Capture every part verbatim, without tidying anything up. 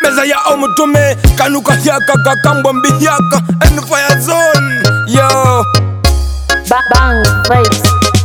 meza ya omutume kanuka hyaka kakambwa mbihyaka and fire zone yo Bang vibes.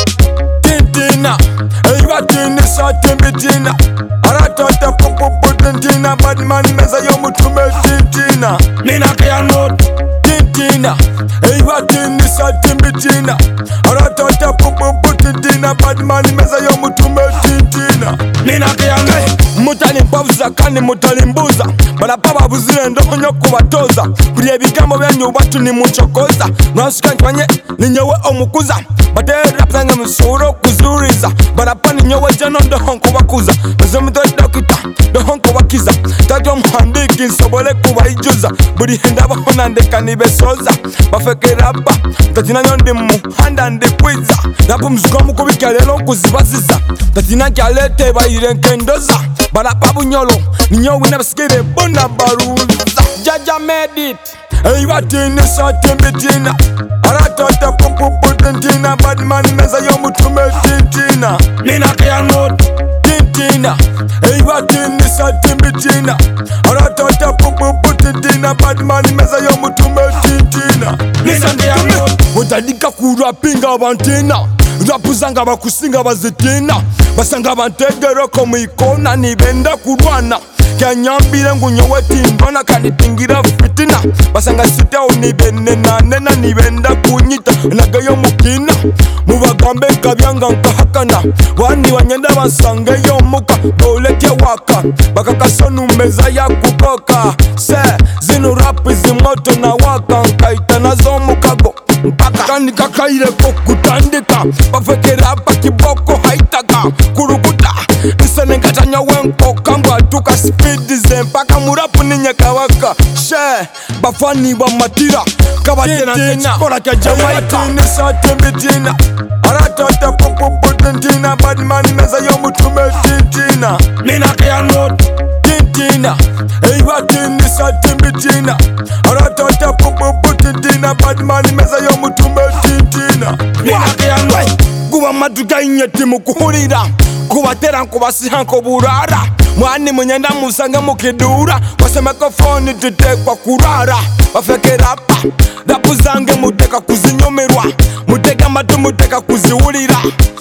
Tintina eibatini sa timbitina aratata pupupu tintina badman meza ya omutume tintina nina kaya not tintina eibatini sa timbitina aratata pupupu tintina badman meza ya omutume tintina nina kaya not mutali mpavuza kandi mutali mbuza balapa babuzire ndonyo kubatoza buli ebigambo byanyu batu ni muchokoza mwasuka nkanye ninyewe omukuza batera panga musuro kuzuriza balapa ninyewe jano ndonko bakuza bazomuto dokita ndonko bakiza tato muhandiki nsobole kubaijuza buli ndaba honandeka nibesoza bafekeraba tatina nyondi muhanda ndikwiza napo mzuko mukubika lelo kuzibaziza tatina kyalete bayirenke ndoza balapa bunyolo ninyowe nabasigire bona baruza jaja made it eibatini sa timbitina aratata pupupu tintina badman meza yomutume tintina nina kaya not tintina eibatini sa timbitina aratata pupupu tintina badman meza yomutume tintina nina kaya not utadika kurapinga abantina rapu zanga bakusinga bazitina basanga bantegereko mwikona nibenda kurwana kyanyambire ngunyowe timbona kanitingira fitina basanga sitao nibenena nena nibenda kunyita nagayo mukina mubagambe kabyanga nkahakana wani wanyenda basange yomuka boleke waka bakakasonu meza ya kukoka se zinu rapi zimoto na waka nkaita nazo mukago mpaka kandi kakaireko kutandika bafekera bakiboko haitaka kurukuta isane nkatanya wenkoka ngwatuka speed ze mpaka murapu ninyekawaka she bafani bamatira kabatera nkekikora kya Jamaica nisa timbitina aratata pupupu tintina badman meza yomutume tintina nina kaya not tintina eibatini sa timbitina aratata pupupu tintina badman meza yomutume tintina nina kaya not kuba maduka inyeti mukuhurira kubatera nkubasiha nkoburara mwani munyenda musange mukidura basemeko foni tutekwa kurara bafekerapa rapu zange muteka kuzinyumirwa muteka amatu muteka kuziwulira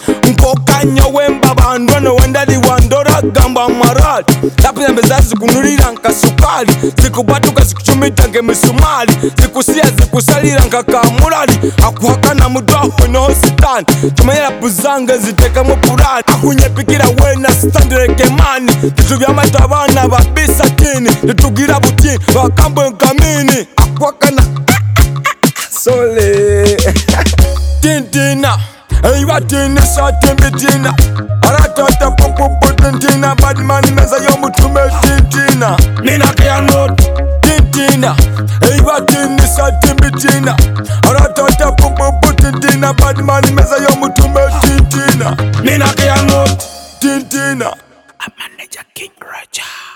nkoka nyowe mbabandwa nowenda liwandora gamba marali rapu zambe zazikunulira nkasukali zikubatuka zikuchumita ngemisumali zikusiya zikusalira nkakamurali akuhakana mudwaho noho sitani tumenye rapu zange ziteka mupurali akunyepikira wena standireke mani vitu vya mata abana babisa tini nitugira butini bakambwe nkamini akuhakana sole tintina eibatini sa timbitina aratata pupupu tintina badman meza yomutume tintina nina kaya not tintina eibatini sa timbitina aratata pupupu tintina badman meza yomutume tintina nina kaya not tintina. I'm Manager King Raja.